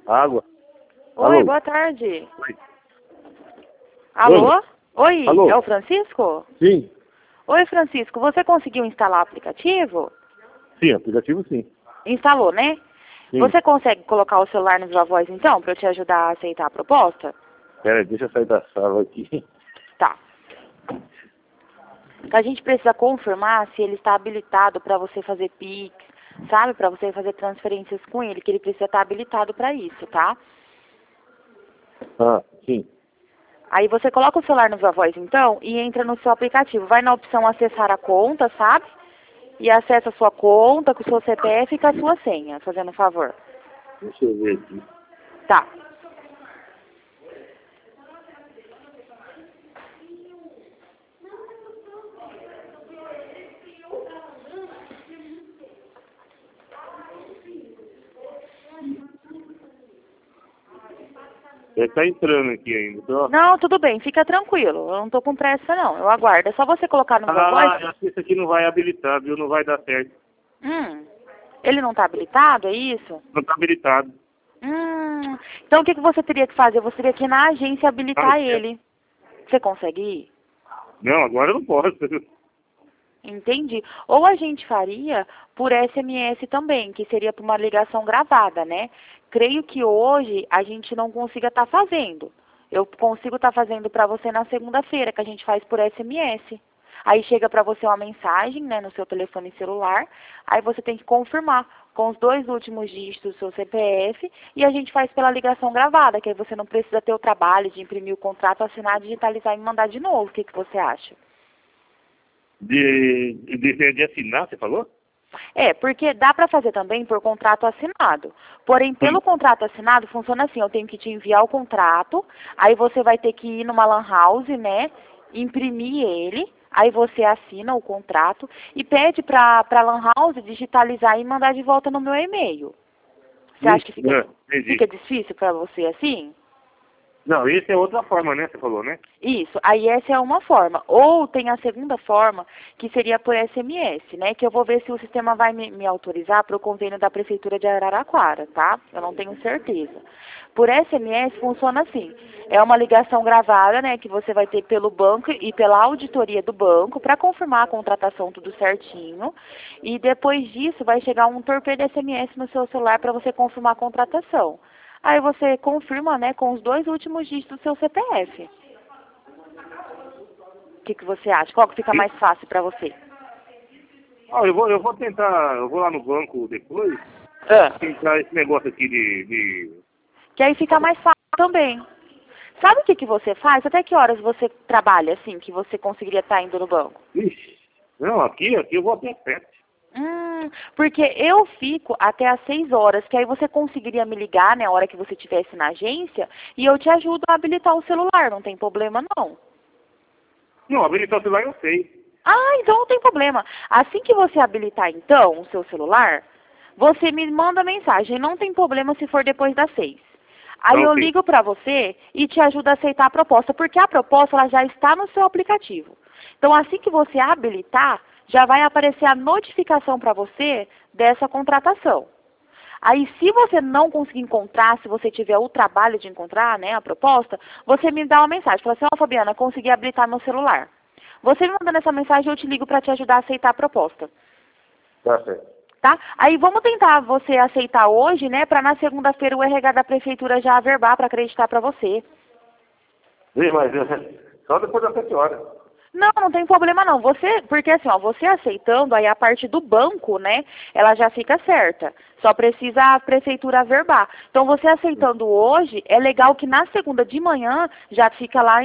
Água. Oi, Alô? boa tarde. Oi. Alô? Oi, Alô? é o Francisco? Sim. Oi, Francisco, você conseguiu instalar o aplicativo? Sim, aplicativo sim. Instalou, né? Sim. Você consegue colocar o celular no Viva Voz, então, para eu te ajudar a aceitar a proposta? Pera aí, deixa eu sair da sala aqui. Tá. A gente precisa confirmar se ele está habilitado para você fazer Pix, sabe? Para você fazer transferências com ele, que ele precisa estar habilitado para isso, tá? Ah, sim. Aí você coloca o celular no Viva Voz, então, e entra no seu aplicativo. Vai na opção acessar a conta, sabe? E acessa a sua conta com o seu CPF e com a sua senha, fazendo um favor. Deixa eu ver aqui. Tá. Ele tá entrando aqui ainda. Tô... Não, tudo bem, fica tranquilo. Eu não tô com pressa, não. Eu aguardo. É só você colocar no Viva Voz. acho que isso aqui não vai habilitar, viu? Não vai dar certo. Ele não tá habilitado, é isso? Não tá habilitado. Então o que você teria que fazer? Você teria que ir na agência habilitar ele. Você consegue ir? Não, agora eu não posso. Entendi. Ou a gente faria por SMS também, que seria por uma ligação gravada, né? Creio que hoje a gente não consiga estar fazendo. Eu consigo estar fazendo para você na segunda-feira, que a gente faz por SMS. Aí chega para você uma mensagem, né, no seu telefone celular, aí você tem que confirmar com os 2 últimos dígitos do seu CPF e a gente faz pela ligação gravada, que aí você não precisa ter o trabalho de imprimir o contrato, assinar, digitalizar e mandar de novo. O que você acha? De assinar, você falou? É, porque dá para fazer também por contrato assinado. Porém, pelo contrato assinado, funciona assim, eu tenho que te enviar o contrato, aí você vai ter que ir numa lan house, né, imprimir ele, aí você assina o contrato e pede para a lan house digitalizar e mandar de volta no meu e-mail. Você acha que fica difícil para você assim? Não, isso é outra forma, né? Você falou, né? Isso, aí essa é uma forma. Ou tem a segunda forma, que seria por SMS, né? Que eu vou ver se o sistema vai me autorizar para o convênio da Prefeitura de Araraquara, tá? Eu não tenho certeza. Por SMS funciona assim. É uma ligação gravada, né? Que você vai ter pelo banco e pela auditoria do banco para confirmar a contratação tudo certinho. E depois disso vai chegar um torpedo SMS no seu celular para você confirmar a contratação. Aí você confirma, né, com os 2 últimos dígitos do seu CPF. O que você acha? Qual que fica mais fácil para você? Eu vou tentar, eu vou lá no banco depois, tentar esse negócio aqui Que aí fica mais fácil também. Sabe o que você faz? Até que horas você trabalha, assim, que você conseguiria estar indo no banco? Ixi, não, aqui eu vou até 7. Porque eu fico até às 6 horas, que aí você conseguiria me ligar, né, a hora que você estivesse na agência, e eu te ajudo a habilitar o celular, não tem problema não. Não, habilitar o celular eu sei. Então não tem problema. Assim que você habilitar, então, o seu celular, você me manda mensagem, não tem problema se for depois das 6. Aí eu ligo para você e te ajudo a aceitar a proposta, porque a proposta ela já está no seu aplicativo. Então, assim que você habilitar, já vai aparecer a notificação para você dessa contratação. Aí, se você não conseguir encontrar, se você tiver o trabalho de encontrar, né, a proposta, você me dá uma mensagem. Fala assim, Fabiana, consegui habilitar meu celular. Você me mandando essa mensagem, eu te ligo para te ajudar a aceitar a proposta. Tá certo. Tá? Aí vamos tentar você aceitar hoje, né, para na segunda-feira o RH da prefeitura já averbar para acreditar para você. Sim, mas só depois das 7 horas. Não tem problema não. Porque assim, ó, você aceitando, aí a parte do banco, né, ela já fica certa. Só precisa a prefeitura averbar. Então você aceitando hoje, é legal que na segunda de manhã já fica lá